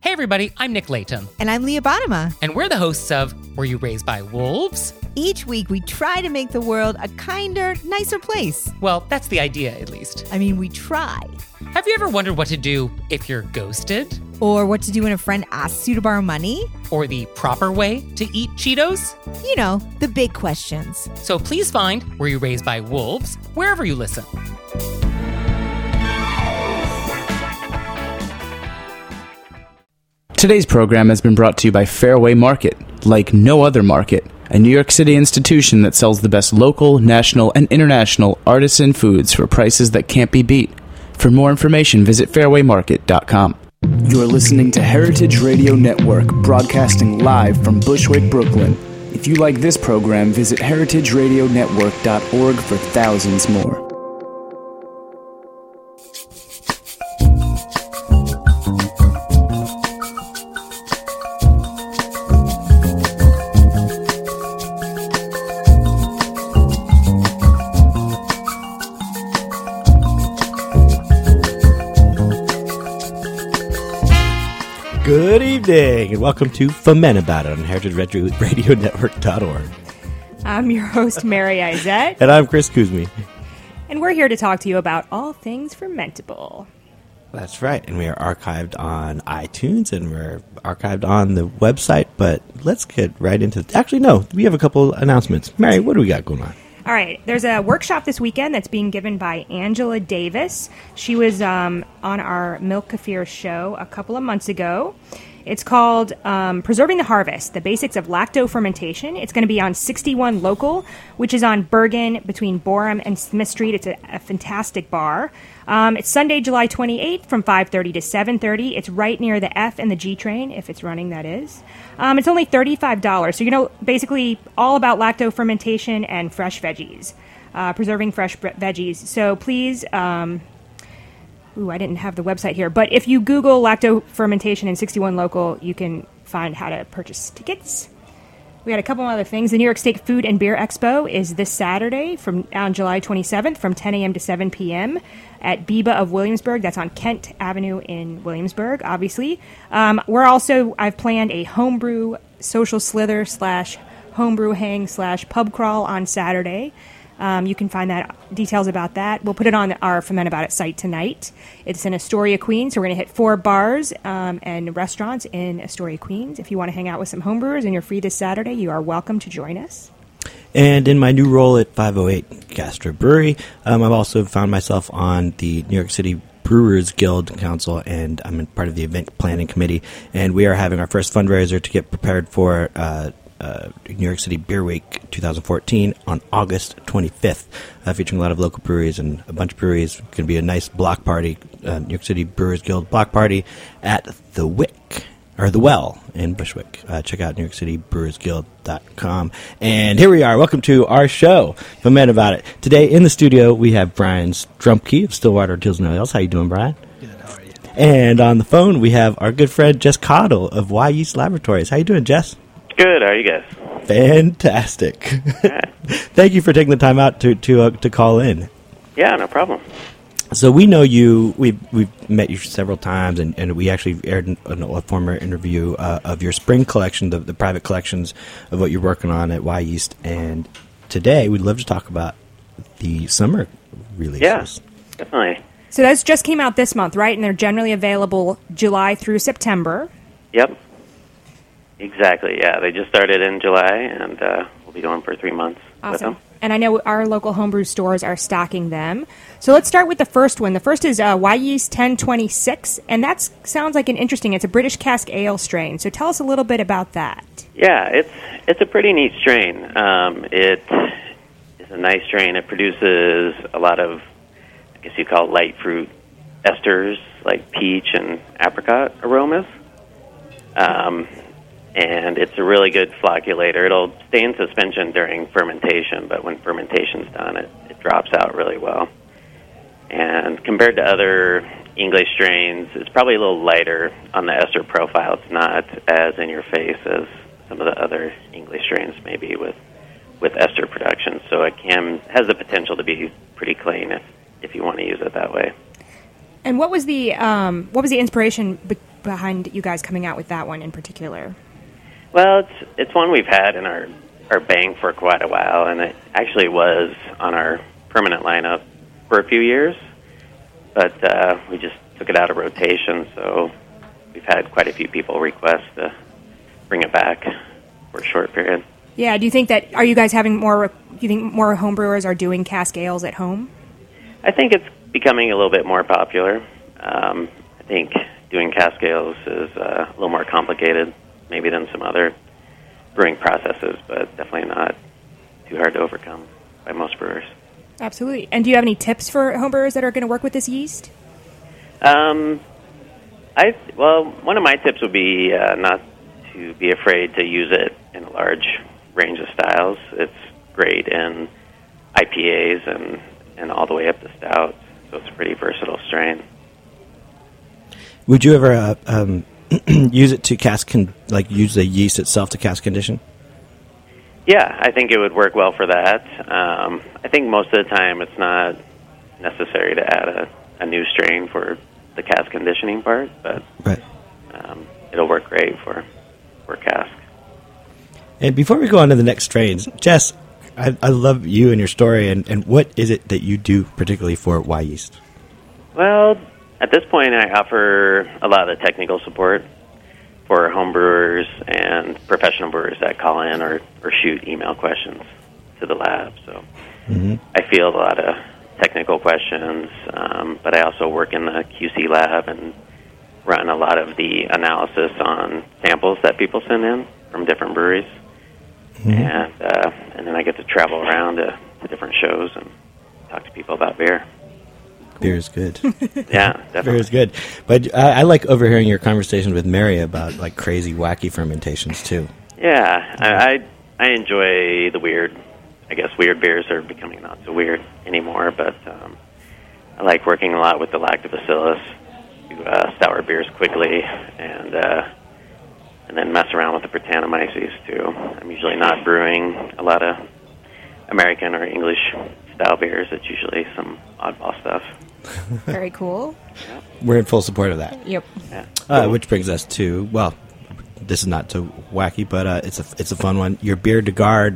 Hey everybody, I'm Nick Layton. And I'm Leah Bottima. And we're the hosts of Were You Raised by Wolves? Each week we try to make the world a kinder, nicer place. Well, that's the idea, at least. I mean, we try. Have you ever wondered what to do if you're ghosted? Or what to do when a friend asks you to borrow money? Or the proper way to eat Cheetos? You know, the big questions. So please find Were You Raised by Wolves wherever you listen. Today's program has been brought to you by Fairway Market, like no other market, a New York City institution that sells the best local, national, and international artisan foods for prices that can't be beat. For more information, visit fairwaymarket.com. You're listening to Heritage Radio Network, broadcasting live from Bushwick, Brooklyn. If you like this program, visit heritageradionetwork.org for thousands more. Good evening, and welcome to Foment About It on heritageradionetwork.org. I'm your host, Mary Izette. And I'm Chris Kuzmi. And we're here to talk to you about all things fermentable. That's right, and we are archived on iTunes, and we're archived on the website, but let's get right into it. Actually, no, we have a couple announcements. Mary, what do we got going on? All right, there's a workshop this weekend that's being given by Angela Davis. She was on our Milk Kefir show a couple of months ago. It's called Preserving the Harvest, the Basics of Lacto Fermentation. It's going to be on 61 Local, which is on Bergen between Borum and Smith Street. It's a fantastic bar. It's Sunday, July 28th from 5:30 to 7:30. It's right near the F and the G train, if it's running, that is. It's only $35. So, you know, basically all about lacto fermentation and fresh veggies, preserving fresh veggies. So please... I didn't have the website here, but if you Google lacto fermentation in 61 Local, you can find how to purchase tickets. We had a couple other things. The New York State Food and Beer Expo is this Saturday on July 27th from 10 a.m. to 7 p.m. at Biba of Williamsburg. That's on Kent Avenue in Williamsburg, obviously. I've planned a homebrew social slither / homebrew hang / pub crawl on Saturday. You can find details about that. We'll put it on our Foment About It site tonight. It's in Astoria, Queens, so we're going to hit 4 bars and restaurants in Astoria, Queens. If you want to hang out with some homebrewers and you're free this Saturday, you are welcome to join us. And in my new role at 508 Gastro Brewery, I've also found myself on the New York City Brewers Guild Council, and I'm part of the event planning committee. And we are having our first fundraiser to get prepared for New York City Beer Week 2014 on August 25th, featuring a lot of local breweries and a bunch of breweries. It's going to be a nice block party, New York City Brewers Guild block party at the Wick, or the Well in Bushwick. Check out NewYorkCityBrewersGuild.com. And here we are. Welcome to our show, Foment About It. Today in the studio, we have Brian Strumpke of Stillwater Tills and Ales. How you doing, Brian? Good. How are you? And on the phone, we have our good friend Jess Cottle of Y Yeast Laboratories. How you doing, Jess? Good. How are you guys? Fantastic. Thank you for taking the time out to call in. Yeah, no problem. So we know you. We've met you several times, and we actually aired a former interview of your spring collection, the private collections of what you're working on at Y Yeast. And today we'd love to talk about the summer releases. Yeah, definitely. So those just came out this month, right? And they're generally available July through September. Yep. Exactly, yeah. They just started in July, and we'll be going for 3 months with them. And I know our local homebrew stores are stocking them. So let's start with the first one. The first is Y Yeast 1026, and that sounds like it's a British cask ale strain. So tell us a little bit about that. Yeah, it's a pretty neat strain. It is a nice strain. It produces a lot of, I guess you call it light fruit esters, like peach and apricot aromas. And it's a really good flocculator. It'll stay in suspension during fermentation, but when fermentation's done, it drops out really well. And compared to other English strains, it's probably a little lighter on the ester profile. It's not as in your face as some of the other English strains maybe with ester production. So it has the potential to be pretty clean if you want to use it that way. And what was the inspiration behind you guys coming out with that one in particular? Well, it's one we've had in our bank for quite a while, and it actually was on our permanent lineup for a few years, but we just took it out of rotation, so we've had quite a few people request to bring it back for a short period. Yeah, do you think that, are you guys having more, do you think more homebrewers are doing cask ales at home? I think it's becoming a little bit more popular. I think doing cask ales is a little more complicated maybe than some other brewing processes, but definitely not too hard to overcome by most brewers. Absolutely. And do you have any tips for homebrewers that are going to work with this yeast? Well, one of my tips would be not to be afraid to use it in a large range of styles. It's great in IPAs and all the way up to stouts, so it's a pretty versatile strain. Would you ever use it to use the yeast itself to cask condition? Yeah, I think it would work well for that. I think most of the time it's not necessary to add a new strain for the cask conditioning part, but right. It'll work great for cask. And before we go on to the next strains, Jess, I love you and your story, and what is it that you do particularly for Wyeast? Well, at this point I offer a lot of the technical support for homebrewers and professional brewers that call in or shoot email questions to the lab. So I field a lot of technical questions, but I also work in the QC lab and run a lot of the analysis on samples that people send in from different breweries. And then I get to travel around to different shows and talk to people about beer. Beer is good. Yeah, definitely. Beer is good. But I like overhearing your conversations with Mary about like crazy, wacky fermentations too. Yeah, I enjoy the weird. I guess weird beers are becoming not so weird anymore, but I like working a lot with the lactobacillus to sour beers quickly and then mess around with the Brettanomyces too. I'm usually not brewing a lot of American or English style beers. It's usually some oddball stuff. Very cool. We're in full support of that. Yep. Yeah. Which brings us to, well, this is not so wacky, but it's a fun one. Your Bière de Garde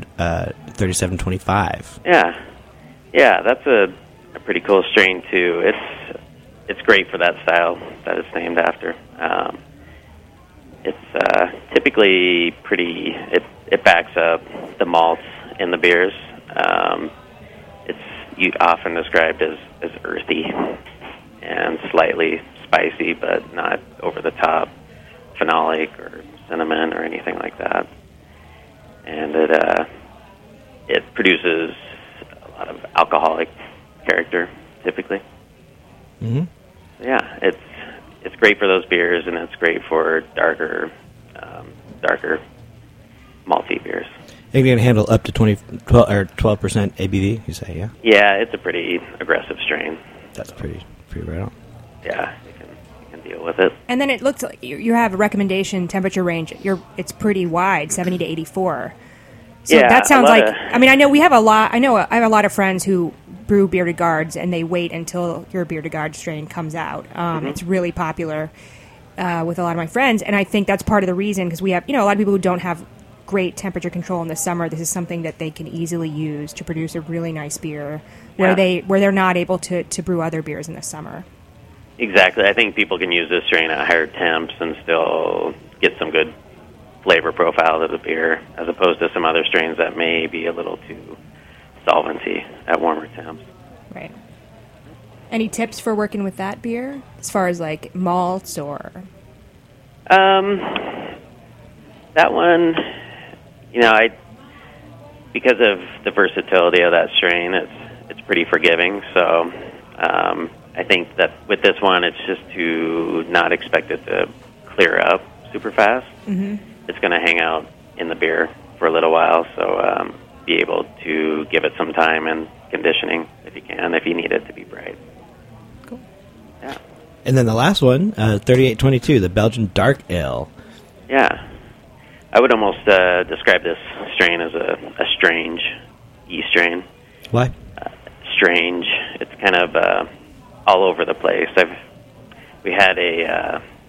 3725. Yeah, that's a pretty cool strain too. It's great for that style that it's named after. It's typically pretty. It backs up the malts in the beers. It's often described as earthy and slightly spicy, but not over the top phenolic or cinnamon or anything like that. And it produces a lot of alcoholic character typically. Mm-hmm. Yeah, it's great for those beers, and it's great for darker malty beers. You can handle up to 12% ABV, you say, yeah? Yeah, it's a pretty aggressive strain. That's pretty right on. Yeah, you can deal with it. And then it looks like you have a recommendation temperature range. It's pretty wide, 70 to 84. So Yeah, that sounds a lot like. of- I mean, I know we have a lot. I have a lot of friends who brew Bière de Gardes, and they wait until your Bière de Garde strain comes out. It's really popular with a lot of my friends, and I think that's part of the reason, because we have a lot of people who don't have great temperature control in the summer. This is something that they can easily use to produce a really nice beer where they're not able to brew other beers in the summer. Exactly. I think people can use this strain at higher temps and still get some good flavor profile to the beer, as opposed to some other strains that may be a little too solventy at warmer temps. Right. Any tips for working with that beer, as far as like malts or? That one, because of the versatility of that strain, it's pretty forgiving. So I think that with this one, it's just to not expect it to clear up super fast. Mm-hmm. It's going to hang out in the beer for a little while, so be able to give it some time and conditioning if you need it to be bright. Cool. Yeah. And then the last one, 3822, the Belgian Dark Ale. Yeah. I would almost describe this strain as a strange yeast strain. Why? Strange. It's kind of all over the place. We had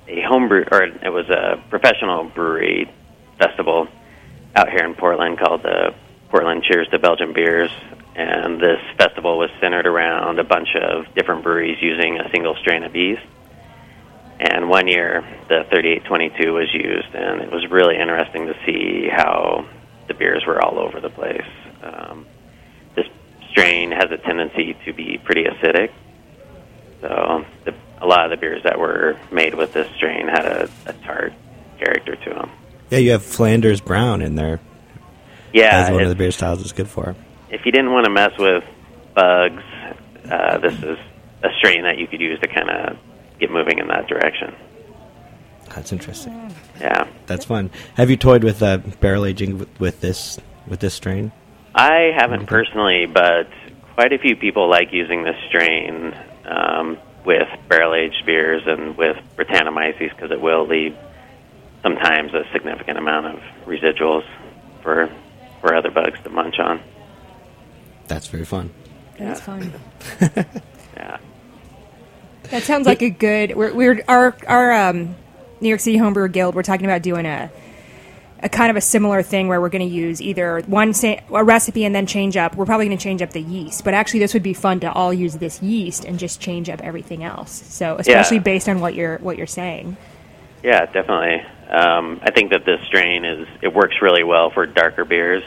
homebrew, or it was a professional brewery festival out here in Portland called the Portland Cheers to Belgian Beers, and this festival was centered around a bunch of different breweries using a single strain of yeast. And one year, the 3822 was used, and it was really interesting to see how the beers were all over the place. This strain has a tendency to be pretty acidic, so a lot of the beers that were made with this strain had a tart character to them. Yeah, you have Flanders Brown in there. Yeah, as one of the beer styles is good for. If you didn't want to mess with bugs, this is a strain that you could use to kind of get moving in that direction. That's interesting. Yeah, that's fun. Have you toyed with barrel aging with this strain? I haven't personally, but quite a few people like using this strain with barrel-aged beers and with Brettanomyces because it will leave sometimes a significant amount of residuals for other bugs to munch on. That's very fun. That's fun. Yeah. That sounds like a good. Our New York City Homebrewer Guild. We're talking about doing a kind of a similar thing where we're going to use either a recipe and then change up. We're probably going to change up the yeast, but actually this would be fun to all use this yeast and just change up everything else. So especially based on what you're saying. Yeah, definitely. I think that this strain it works really well for darker beers,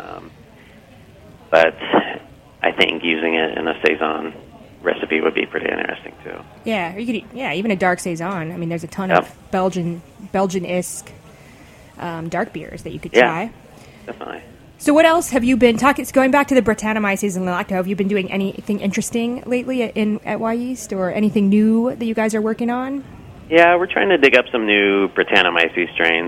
but I think using it in a saison recipe would be pretty interesting too. Yeah, or you could even a dark saison. I mean, there's a ton of Belgian-esque dark beers that you could try. Definitely. So what else have you been talking? Going back to the Brettanomyces and Lacto, have you been doing anything interesting lately at Wyeast, or anything new that you guys are working on? Yeah, we're trying to dig up some new Brettanomyces strains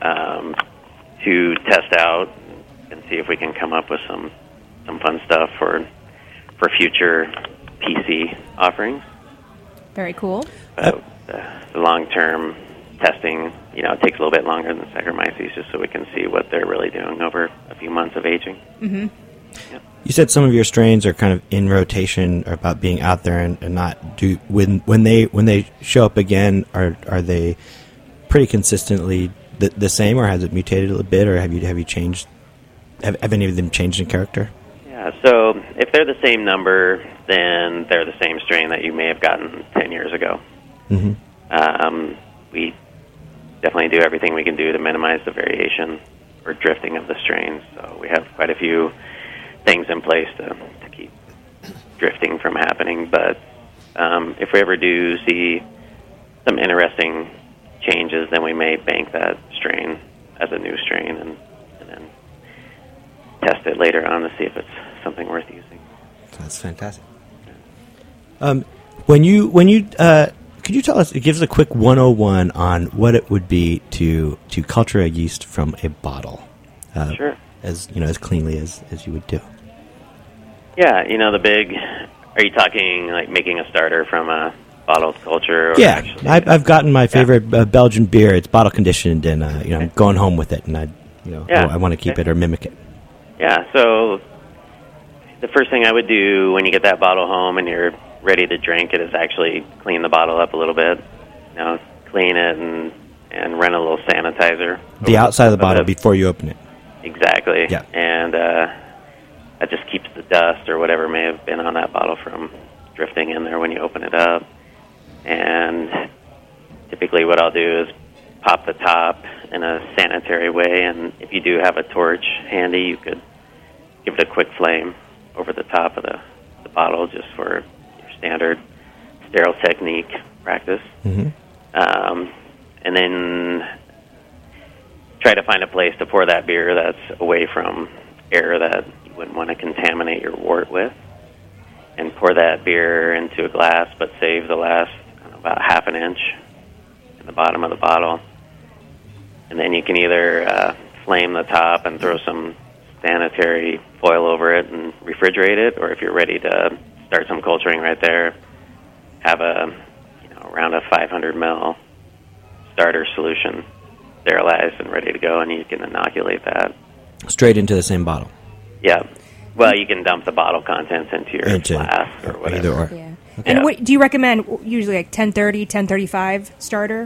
to test out and see if we can come up with some fun stuff for future PC offerings. Very cool. The long-term testing, it takes a little bit longer than Saccharomyces, just so we can see what they're really doing over a few months of aging. Mm-hmm. Yep. You said some of your strains are kind of in rotation, or about being out there and not do when they show up again. Are they pretty consistently the same, or has it mutated a little bit, or have you changed? Have any of them changed in character? Yeah. So if they're the same number, then they're the same strain that you may have gotten 10 years ago. Mm-hmm. We definitely do everything we can do to minimize the variation or drifting of the strains. So we have quite a few things in place to keep drifting from happening. But if we ever do see some interesting changes, then we may bank that strain as a new strain and then test it later on to see if it's something worth using. That's fantastic. Could you tell us, give us a quick 101 on what it would be to culture a yeast from a bottle? Sure. As cleanly as you would do. Yeah, are you talking like making a starter from a bottled culture? Or yeah, I've gotten my favorite Belgian beer. It's bottle conditioned, and I'm going home with it, and I want to keep it or mimic it. Yeah, so the first thing I would do when you get that bottle home and you're ready to drink it is actually clean the bottle up a little bit. Clean it and run a little sanitizer. The outside of the bottle before you open it. Exactly. Yeah. And that just keeps the dust or whatever may have been on that bottle from drifting in there when you open it up. And typically what I'll do is pop the top in a sanitary way, and if you do have a torch handy, you could give it a quick flame over the top of the bottle just for your standard sterile technique practice. Mm-hmm. And then try to find a place to pour that beer that's away from air that you wouldn't want to contaminate your wort with, and pour that beer into a glass, but save the last about half an inch in the bottom of the bottle. And then you can either flame the top and throw some sanitary foil over it and refrigerate it, or if you're ready to start some culturing right there, have around a 500 ml starter solution sterilized and ready to go, and you can inoculate that straight into the same bottle. Yeah. Well, you can dump the bottle contents into your flask or whatever. Either or. Yeah. And what do you recommend? Usually like 1030, 1035 starter?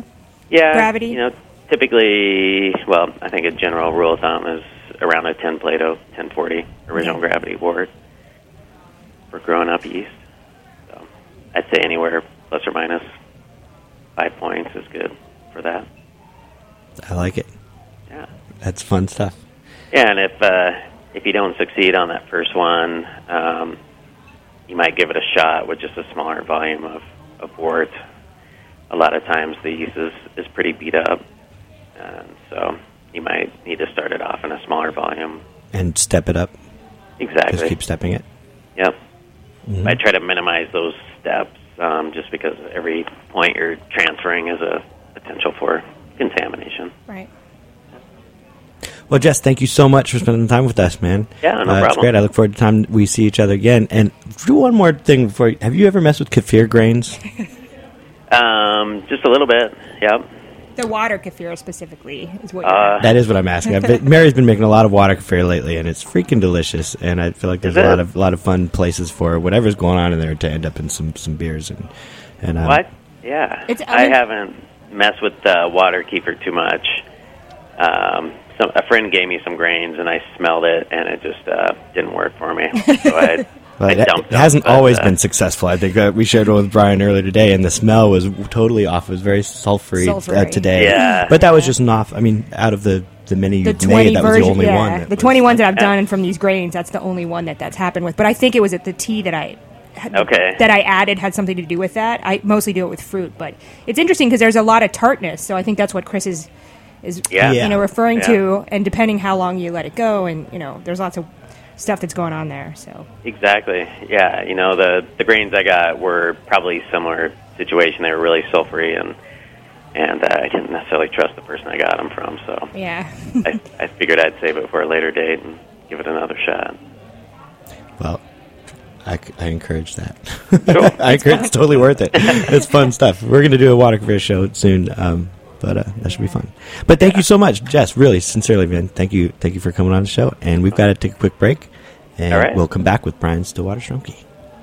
Yeah, gravity? You know, typically, well, I think a general rule of thumb is around a 10 Plato, 1040 original gravity wort for growing up yeast. So I'd say anywhere plus or minus 5 points is good for that. I like it. Yeah. That's fun stuff. Yeah, and if you don't succeed on that first one, you might give it a shot with just a smaller volume of wort. A lot of times the yeast is pretty beat up, and so you might need to start it off in a smaller volume. And step it up. Exactly. Just keep stepping it. Yep. Mm-hmm. I try to minimize those steps just because every point you're transferring is a potential for contamination. Right. Well, Jess, thank you so much for spending time with us, man. Yeah, no problem. It's great. I look forward to the time we see each other again. And do one more thing before. Have you ever messed with kefir grains? Just a little bit, yep. The water kefir specifically is what you're That is what I'm asking. Mary's been making a lot of water kefir lately, and it's freaking delicious. And I feel like there's a lot of fun places for whatever's going on in there to end up in some beers and What? Yeah. I haven't messed with water kefir too much. A friend gave me some grains, and I smelled it, and it just didn't work for me. So I dumped it hasn't them, always been successful. I think we shared one with Brian earlier today, and the smell was totally off. It was very sulfury. Today. Yeah. But that was just off. I mean, out of the many the you've 20 made, that was version, the only one. The 20 ones that I've done from these grains, that's the only one that's happened with. But I think it was at the tea that I added had something to do with that. I mostly do it with fruit, but it's interesting because there's a lot of tartness. So I think that's what Chris is referring to. And depending how long you let it go, and there's lots of stuff that's going on there. So exactly, yeah. The grains I got were probably similar situation. They were really sulfury, and I didn't necessarily trust the person I got them from. So yeah, I figured I'd save it for a later date and give it another shot. Well, I encourage that. Sure. I encourage it's totally worth it. It's fun stuff. We're going to do a water kefir show soon. But that should be fun. But thank you so much, Jess. Really, sincerely, man. Thank you for coming on the show. And we've got to take a quick break, and we'll come back with Brian Stillwater-Stromke.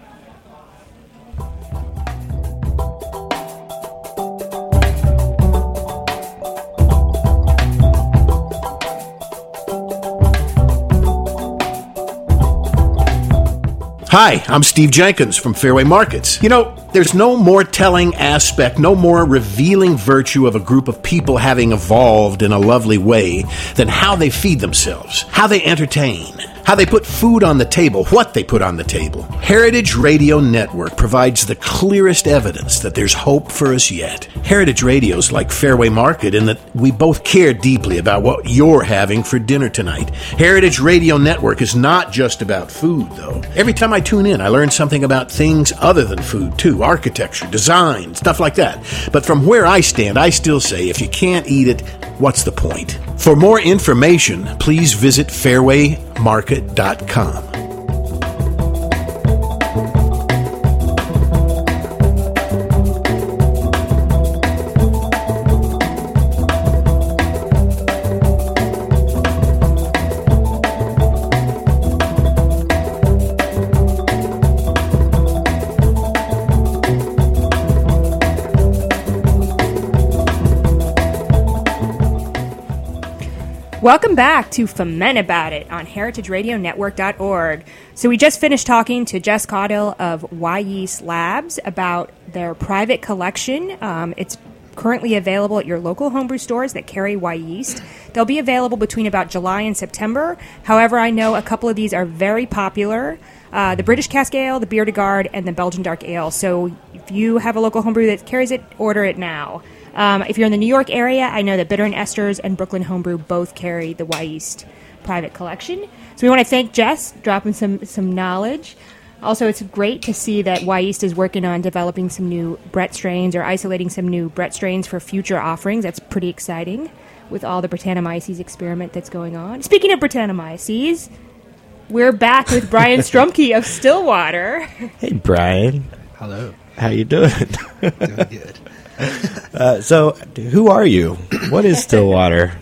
Hi, I'm Steve Jenkins from Fairway Markets. There's no more telling aspect, no more revealing virtue of a group of people having evolved in a lovely way than how they feed themselves, how they entertain, how they put food on the table, what they put on the table. Heritage Radio Network provides the clearest evidence that there's hope for us yet. Heritage Radio's like Fairway Market in that we both care deeply about what you're having for dinner tonight. Heritage Radio Network is not just about food, though. Every time I tune in, I learn something about things other than food, too. Architecture, design, stuff like that. But from where I stand, I still say if you can't eat it, what's the point? For more information, please visit fairwaymarket.com. welcome back to Ferment About It on heritageradionetwork.org. So we just finished talking to Jess Caudill of Wyeast Labs about their private collection. It's currently available at your local homebrew stores that carry Wyeast. They'll be available between about July and September. However, I know a couple of these are very popular. The British Cask Ale, the Bière de Garde, and the Belgian Dark Ale. So if you have a local homebrew that carries it, order it now. If you're in the New York area, I know that Bitter and Esters and Brooklyn Homebrew both carry the Wyeast private collection. So we want to thank Jess, dropping some knowledge. Also, it's great to see that Wyeast is working on developing some new Brett strains or isolating some new Brett strains for future offerings. That's pretty exciting with all the Brettanomyces experiment that's going on. Speaking of Brettanomyces, we're back with Brian Stromke of Stillwater. Hey, Brian. Hello. How you doing? Doing good. So, who are you? What is Stillwater?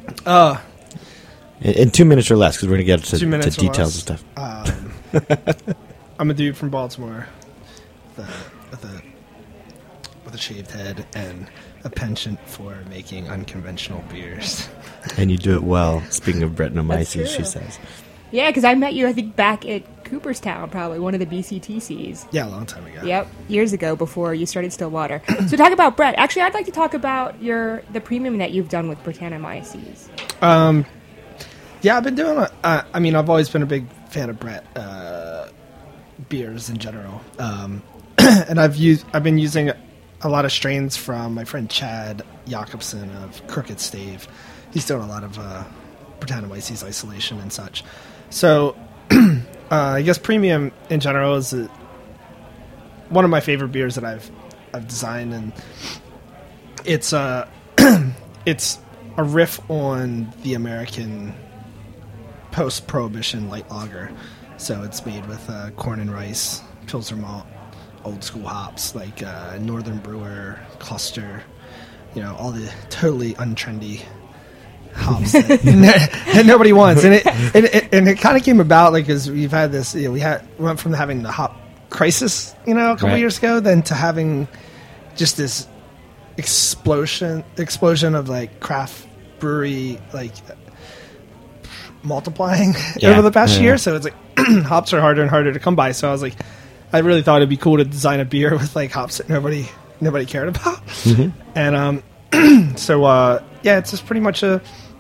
In 2 minutes or less, because we're going to get to details and stuff. I'm a dude from Baltimore with a shaved head and a penchant for making unconventional beers. And you do it well. Speaking of Brettanomyces, That's she true. says. Yeah, because I met you, I think, back at Cooperstown, probably, one of the BCTCs. Yeah, a long time ago. Yep, years ago before you started Stillwater. So talk about Brett. Actually, I'd like to talk about the premium that you've done with Brettanomyces. Yeah, I've been doing. I mean, I've always been a big fan of Brett beers in general, and I've been using a lot of strains from my friend Chad Jakobsen of Crooked Stave. He's doing a lot of Brettanomyces isolation and such. So, I guess premium in general is one of my favorite beers that I've designed, and it's it's a riff on the American post-Prohibition light lager. So it's made with corn and rice, Pilsner malt, old school hops like Northern Brewer, Cluster, all the totally untrendy hops that nobody wants. And it kind of came about like as we've had this. We went from having the hop crisis, a couple Right. years ago, then to having just this explosion of like craft brewery like multiplying Yeah. over the past Yeah. year. So it's like hops are harder and harder to come by. So I was like, I really thought it'd be cool to design a beer with like hops that nobody cared about. And yeah, it's just pretty much I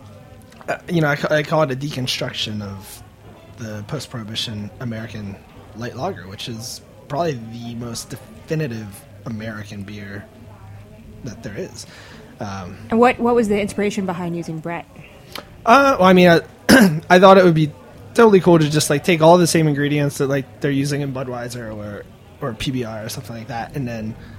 call it a deconstruction of the post-Prohibition American light lager, which is probably the most definitive American beer that there is. And what was the inspiration behind using Brett? Well, I mean, I thought it would be totally cool to just like take all the same ingredients that like they're using in Budweiser or PBR or something like that, and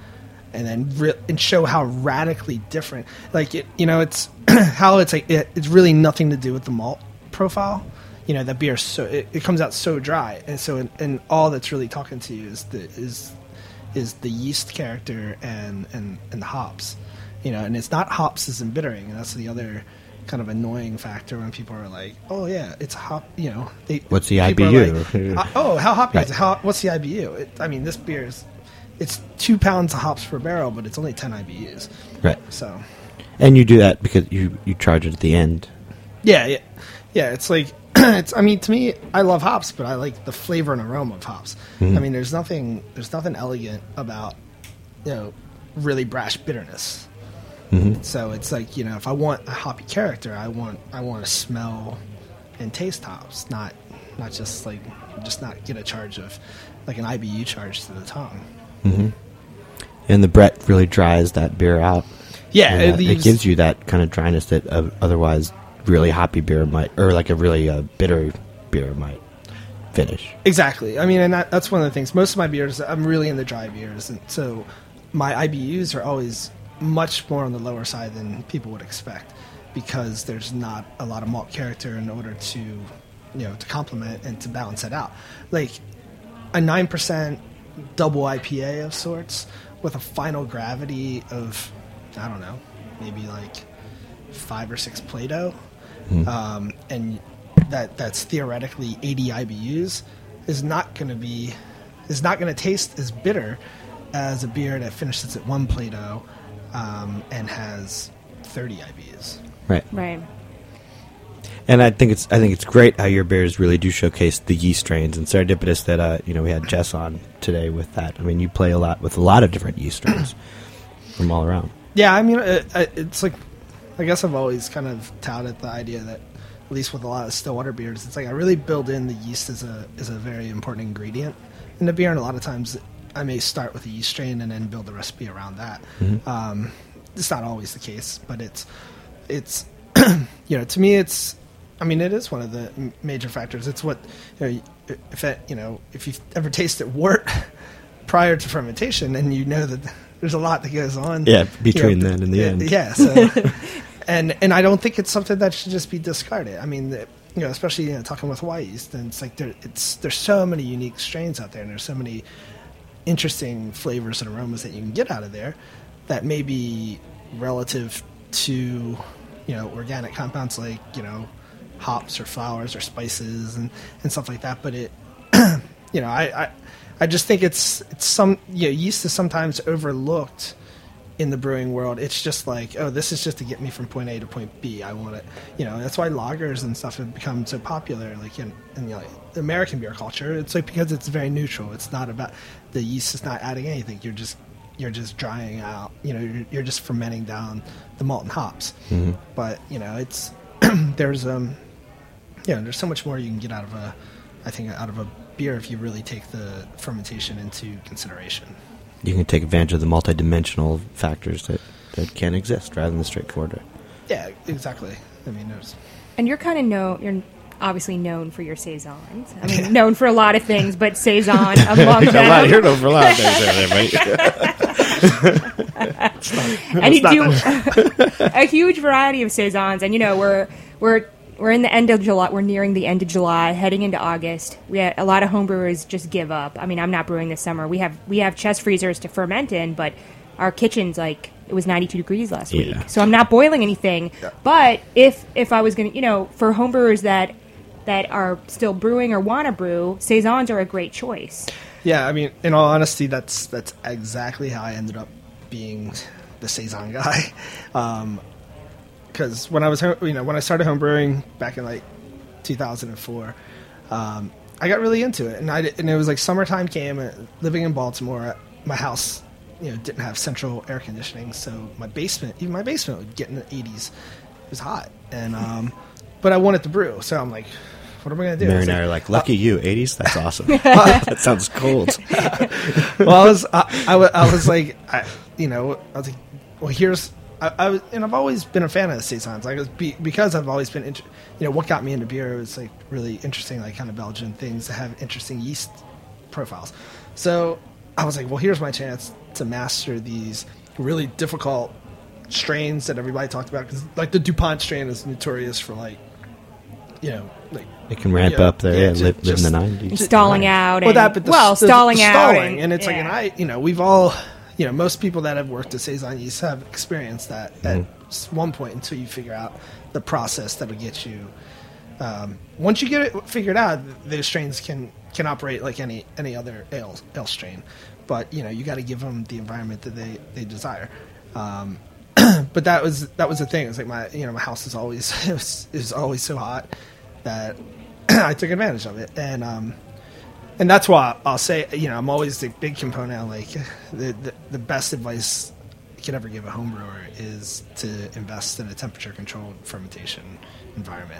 then show how radically different. Like it's how it's like it's really nothing to do with the malt profile. That beer it comes out so dry, and so and all that's really talking to you is the yeast character and the hops. And it's not hops as embittering, and that's the other kind of annoying factor when people are like, "Oh yeah, it's a hop." What's the people are IBU? like, oh, how hoppy is it? Right. What's the IBU? I mean, this beer it's 2 pounds of hops per barrel, but it's only 10 IBUs. Right. So, And you do that because you charge it at the end. yeah. It's like I mean, to me, I love hops, but I like the flavor and aroma of hops. Mm-hmm. I mean, there's nothing elegant about really brash bitterness. Mm-hmm. So it's like if I want a hoppy character, I want to smell and taste hops, not just not get a charge of like an IBU charge to the tongue. Mm-hmm. And the Brett really dries that beer out. Yeah, And, it gives you that kind of dryness that otherwise really hoppy beer might, or like a really bitter beer might finish. Exactly. I mean, and that's one of the things. Most of my beers, I'm really into dry beers, and so my IBUs are always much more on the lower side than people would expect, because there's not a lot of malt character in order to to complement and to balance it out. Like a 9% double IPA of sorts with a final gravity of, I don't know, maybe like 5 or 6 Plato, and that's theoretically 80 IBUs is not going to taste as bitter as a beer that finishes at 1 Plato and has 30 IBUs. Right. And I think it's great how your beers really do showcase the yeast strains and serendipitous that we had Jess on today with that. I mean, you play a lot with a lot of different yeast strains from all around. Yeah, I mean, it's like, I guess I've always kind of touted the idea that, at least with a lot of Stillwater beers, it's like I really build in the yeast as a very important ingredient in the beer, and a lot of times I may start with a yeast strain and then build the recipe around that. Mm-hmm. It's not always the case, but it's to me it is one of the major factors. It's what if you've ever tasted wort prior to fermentation, and that there's a lot that goes on. Yeah, between then and the end. Yeah, so and I don't think it's something that should just be discarded. I mean, especially talking with white yeast, and it's like there's so many unique strains out there, and there's so many interesting flavors and aromas that you can get out of there that may be relative to organic compounds like hops or flowers or spices and stuff like that. But it I just think it's some yeast is sometimes overlooked in the brewing world. It's just like, oh, this is just to get me from point A to point B. I want it, that's why lagers and stuff have become so popular, like in like the American beer culture. It's like because it's very neutral. It's not about, the yeast is not adding anything. You're just drying out, you're just fermenting down the malt and hops. Mm-hmm. But, it's, there's so much more you can get out of a beer if you really take the fermentation into consideration. You can take advantage of the multidimensional factors that can exist rather than the straightforward. Yeah, exactly. I mean, And you're you're obviously known for your saisons. I mean, known for a lot of things, but saison among them. You're known for a lot of things there, mate. And you do a huge variety of saisons. And we're in the end of July. We're nearing the end of July, heading into August. A lot of homebrewers just give up. I mean, I'm not brewing this summer. We have chest freezers to ferment in, but our kitchen's like, it was 92 degrees last week, so I'm not boiling anything. Yeah. But if I was going to, for homebrewers that are still brewing or want to brew, saisons are a great choice. Yeah, I mean, in all honesty, that's exactly how I ended up being the saison guy. Because when I was, when I started homebrewing back in like 2004, I got really into it, and it was like summertime came. Living in Baltimore, my house, didn't have central air conditioning, so my basement would get in the 80s. It was hot, and but I wanted to brew, so I'm like, what am I going to do? Mary and I are like, lucky you, 80s. That's awesome. That sounds cold. Well, I was like, well, here's. I've always been a fan of the saisons. Because I've always been, what got me into beer was like really interesting, like kind of Belgian things that have interesting yeast profiles. So I was like, well, here's my chance to master these really difficult strains that everybody talked about. Because like the DuPont strain is notorious for like, it can ramp up there. Live in the 90s. Stalling out. Stalling out. And it's like, and we've all. Most people that have worked at saison yeast have experienced that at one point until you figure out the process that will get you. Once you get it figured out, those strains can operate like any other ale strain, but you got to give them the environment that they desire. But that was the thing. It was like my house is always it was always so hot that I took advantage of it, and that's why I'll say, I'm always the big component. Like the best advice you can ever give a home brewer is to invest in a temperature-controlled fermentation environment.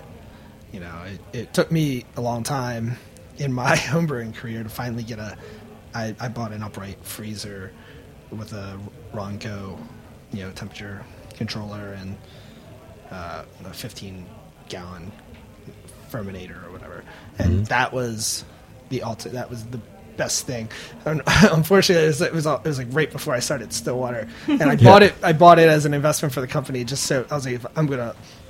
It took me a long time in my homebrewing career to finally get I bought an upright freezer with a Ronco, temperature controller and a 15-gallon fermentator or whatever, and that was the best thing. Unfortunately, it was like right before I started Stillwater, and I bought it as an investment for the company. Just so I was like, if I'm gonna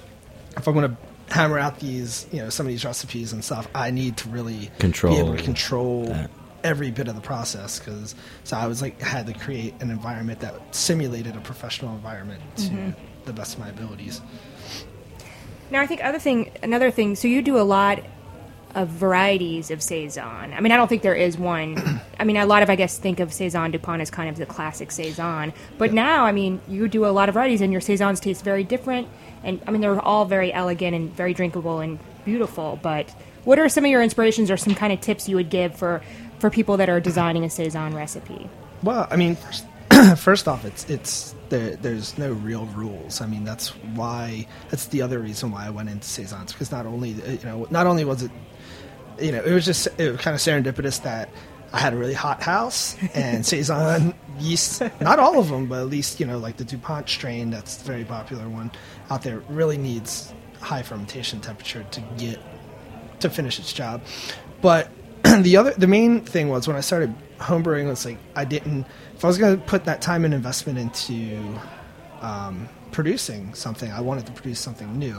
hammer out these, some of these recipes and stuff, I need to really be able to control every bit of the process. So I was like, had to create an environment that simulated a professional environment to the best of my abilities. Now, I think another thing. So you do a lot of varieties of saison. I mean, I don't think there is one. I mean, a lot of, I guess, think of saison DuPont as kind of the classic saison. But now, I mean, you do a lot of varieties, and your saisons taste very different. And I mean, they're all very elegant and very drinkable and beautiful. But what are some of your inspirations or some kind of tips you would give for people that are designing a saison recipe? Well, I mean, first off, there's no real rules. I mean, that's the other reason why I went into saisons, because not only was it, it was kind of serendipitous that I had a really hot house and saison yeast, not all of them, but at least, like the DuPont strain, that's a very popular one out there, really needs high fermentation temperature to finish its job. But the main thing was when I started homebrewing, was like, if I was going to put that time and investment into producing something, I wanted to produce something new.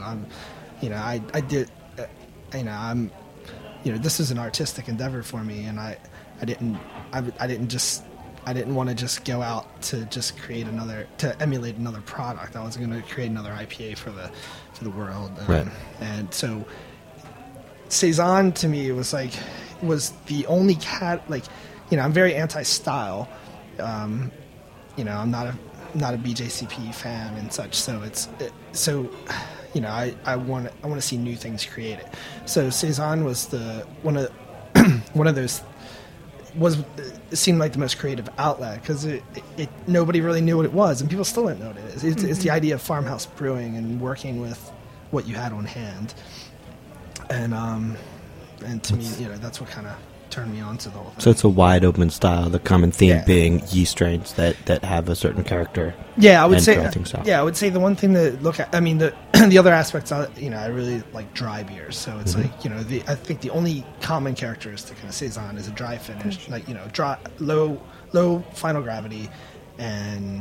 This is an artistic endeavor for me, and I didn't want to just go out to just to emulate another product. I was going to create another IPA for the world, right. And so saison to me was the only I'm very anti-style. I'm not not a BJCP fan and such. So I want to see new things created. So Saison was one of those. It seemed like the most creative outlet because it nobody really knew what it was, and people still didn't know what it is. It's the idea of farmhouse brewing and working with what you had on hand, and to me, that's what kind of turned me on to the whole thing. So it's a wide open style. The common theme being yeast strains that have a certain character. Yeah, I would say. Style. Yeah, I would say the one thing to look at. I mean, the other aspects. I really like dry beers. So it's like I think the only common characteristic in a saison is a dry finish, like dry, low final gravity, and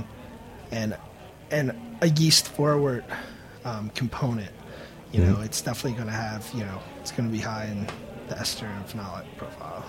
a yeast forward component. It's definitely going to have it's going to be high in the ester and phenolic profile.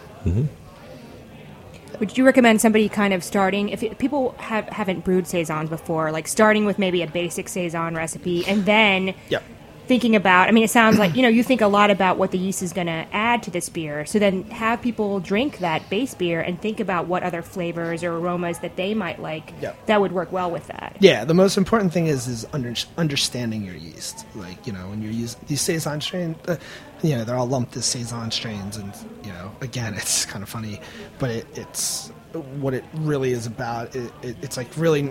Would you recommend somebody kind of starting, if people haven't brewed saisons before, like starting with maybe a basic saison recipe and then thinking about, it sounds like, you think a lot about what the yeast is going to add to this beer. So then have people drink that base beer and think about what other flavors or aromas that they might like that would work well with that. Yeah, the most important thing is understanding your yeast. Like, when you're using these saison strains, they're all lumped as saison strains, and again, it's kind of funny, but it's what it really is about. It's like really,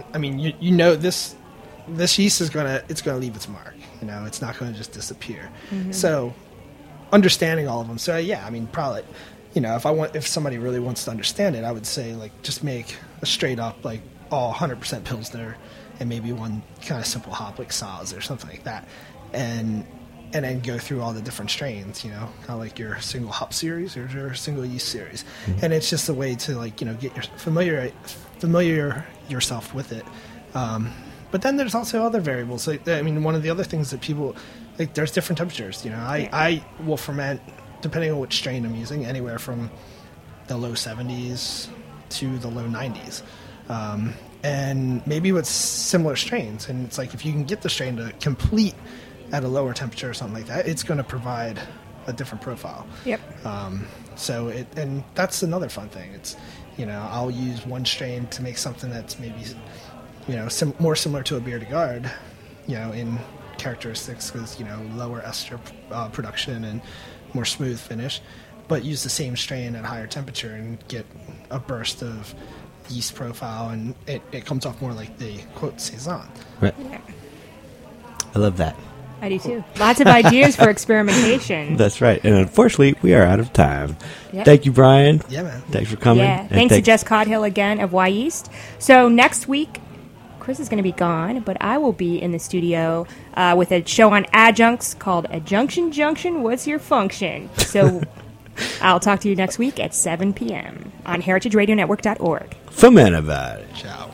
this yeast is gonna leave its mark. It's not gonna just disappear. So understanding all of them. So probably, if somebody really wants to understand it, I would say like just make a straight up like all 100% Pilsner and maybe one kind of simple hop like Saaz or something like that, and then go through all the different strains, kind of like your single hop series or your single yeast series. And it's just a way to get familiar yourself with it. But then there's also other variables. Like, one of the other things that people, like, there's different temperatures. I will ferment, depending on which strain I'm using, anywhere from the low 70s to the low 90s. And maybe with similar strains. And it's like, if you can get the strain to complete at a lower temperature or something like that, it's going to provide a different profile. Yep. And that's another fun thing. It's, I'll use one strain to make something that's maybe more similar to a Bière de Garde, in characteristics, because lower ester production and more smooth finish, but use the same strain at a higher temperature and get a burst of yeast profile, and it comes off more like the quote saison. Right. Yeah. I love that. I do too. Lots of ideas for experimentation. That's right. And unfortunately, we are out of time. Yep. Thank you, Brian. Yeah, man. Thanks for coming. Yeah. Thanks to Jess Codhill again of Y Yeast. So next week, Chris is going to be gone, but I will be in the studio with a show on adjuncts called Adjunction Junction, What's Your Function? So I'll talk to you next week at 7 p.m. on heritageradionetwork.org. Ferment about it. Ciao.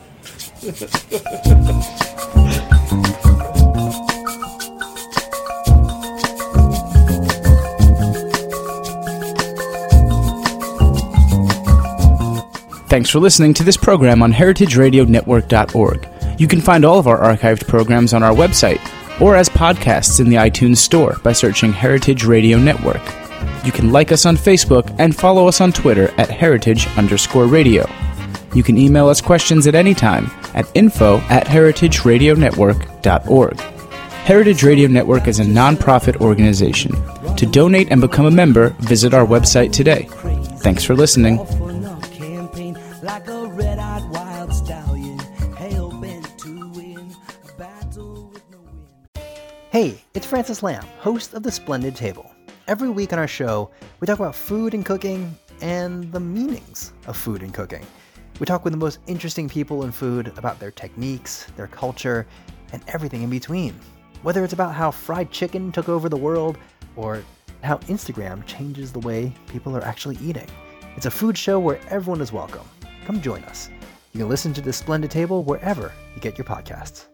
Thanks for listening to this program on heritageradionetwork.org. You can find all of our archived programs on our website or as podcasts in the iTunes Store by searching Heritage Radio Network. You can like us on Facebook and follow us on Twitter at @heritage_radio. You can email us questions at any time at info@heritageradionetwork.org. Heritage Radio Network is a non-profit organization. To donate and become a member, visit our website today. Thanks for listening. Like a red-eyed wild stallion, hell-bent to win a battle with no wind. Hey, it's Francis Lamb, host of The Splendid Table. Every week on our show, we talk about food and cooking and the meanings of food and cooking. We talk with the most interesting people in food about their techniques, their culture, and everything in between. Whether it's about how fried chicken took over the world or how Instagram changes the way people are actually eating. It's a food show where everyone is welcome. Come join us. You can listen to The Splendid Table wherever you get your podcasts.